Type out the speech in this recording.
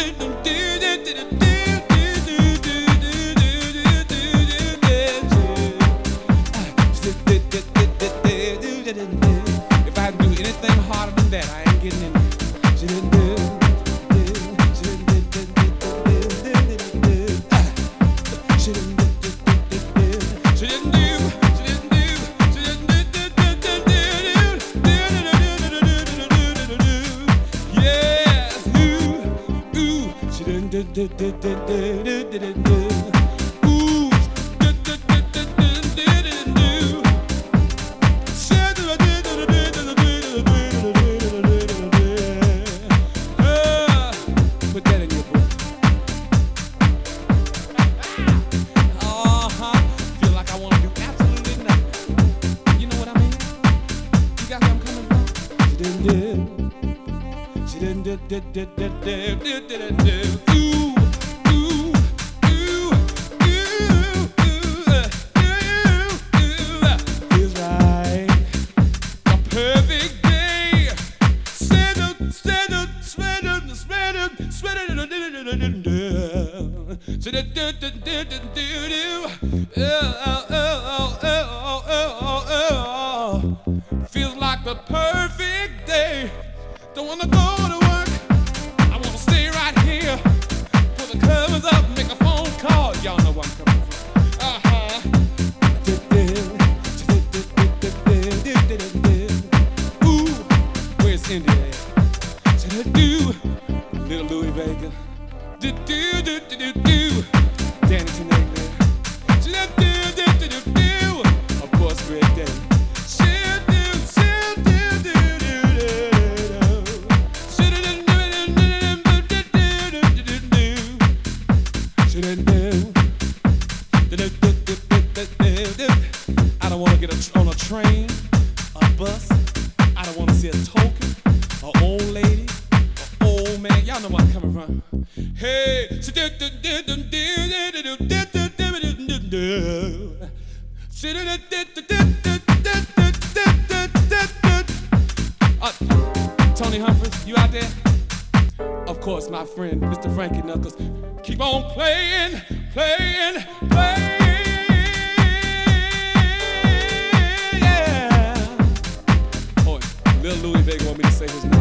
If I do anything harder than that, I ain't getting in there. Put that in your book. Feel like I want to do absolutely nothing. You know what I mean? You got where I'm coming from? She didn't feels right. A perfect day. Feels like the perfect day. Don't wanna go to work. I wanna stay right here. Pull the covers up, make a phone call. Y'all know where I'm coming from. Ooh, where's India at? Little Louis Vega. Danny Tenaglia. Of course, Greg Day. I don't want to get on a train, a bus. I don't want to see a token, an old lady, an old man. Y'all know where I'm coming from. Hey, Tony Humphries, you out there? Of course, my friend, Mr. Frankie Knuckles. Keep on playing. Yeah. Oh, Little Louis Vega want me to say his name.